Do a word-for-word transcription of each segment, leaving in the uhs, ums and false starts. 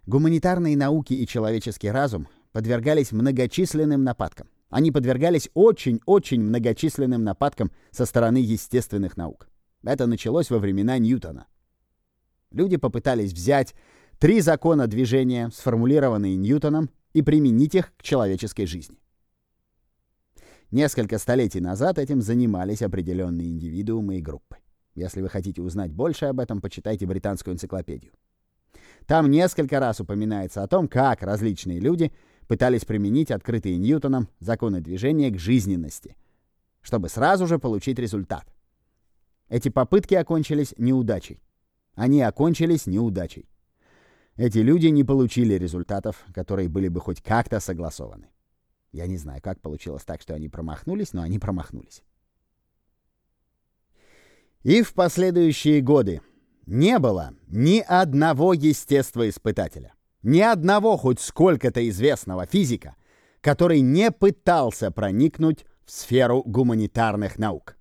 Гуманитарные науки и человеческий разум подвергались многочисленным нападкам. Они подвергались очень-очень многочисленным нападкам со стороны естественных наук. Это началось во времена Ньютона. Люди попытались взять три закона движения, сформулированные Ньютоном, и применить их к человеческой жизни. Несколько столетий назад этим занимались определенные индивидуумы и группы. Если вы хотите узнать больше об этом, почитайте британскую энциклопедию. Там несколько раз упоминается о том, как различные люди пытались применить открытые Ньютоном законы движения к жизненности, чтобы сразу же получить результат. Эти попытки окончились неудачей. Они окончились неудачей. Эти люди не получили результатов, которые были бы хоть как-то согласованы. Я не знаю, как получилось так, что они промахнулись, но они промахнулись. И в последующие годы не было ни одного естествоиспытателя, ни одного хоть сколько-то известного физика, который не пытался проникнуть в сферу гуманитарных наук.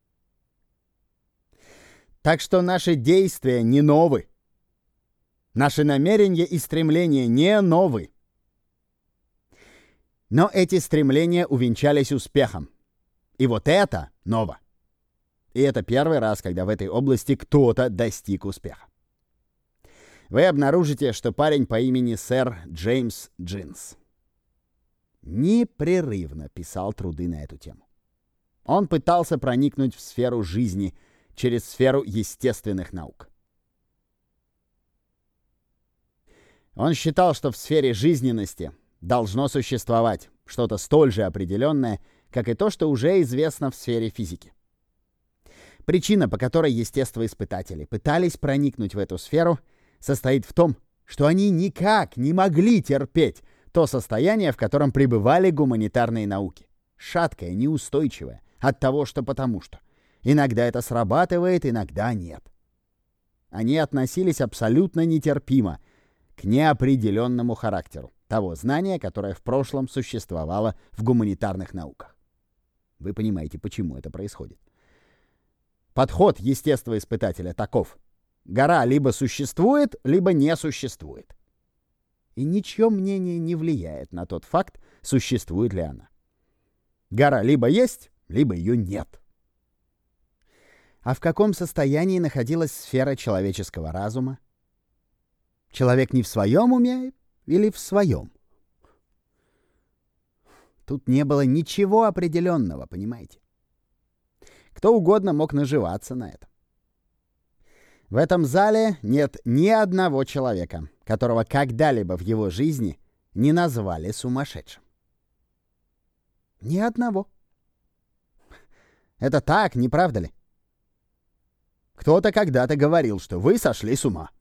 Так что наши действия не новы. Наши намерения и стремления не новы. Но эти стремления увенчались успехом. И вот это ново. И это первый раз, когда в этой области кто-то достиг успеха. Вы обнаружите, что парень по имени сэр Джеймс Джинс непрерывно писал труды на эту тему. Он пытался проникнуть в сферу жизни через сферу естественных наук. Он считал, что в сфере жизненности должно существовать что-то столь же определенное, как и то, что уже известно в сфере физики. Причина, по которой естествоиспытатели пытались проникнуть в эту сферу, состоит в том, что они никак не могли терпеть то состояние, в котором пребывали гуманитарные науки. Шаткое, неустойчивое, от того, что потому что. Иногда это срабатывает, иногда нет. Они относились абсолютно нетерпимо к неопределенному характеру того знания, которое в прошлом существовало в гуманитарных науках. Вы понимаете, почему это происходит. Подход естествоиспытателя таков: гора либо существует, либо не существует. И ничье мнение не влияет на тот факт, существует ли она. Гора либо есть, либо ее нет. А в каком состоянии находилась сфера человеческого разума? Человек не в своем уме или в своем? Тут не было ничего определенного, понимаете? Кто угодно мог наживаться на этом. В этом зале нет ни одного человека, которого когда-либо в его жизни не назвали сумасшедшим. Ни одного. Это так, не правда ли? Кто-то когда-то говорил, что вы сошли с ума.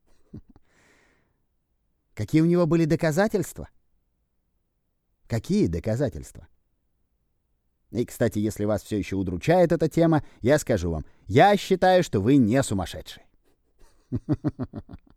Какие у него были доказательства? Какие доказательства? И, кстати, если вас все еще удручает эта тема, я скажу вам, я считаю, что вы не сумасшедший.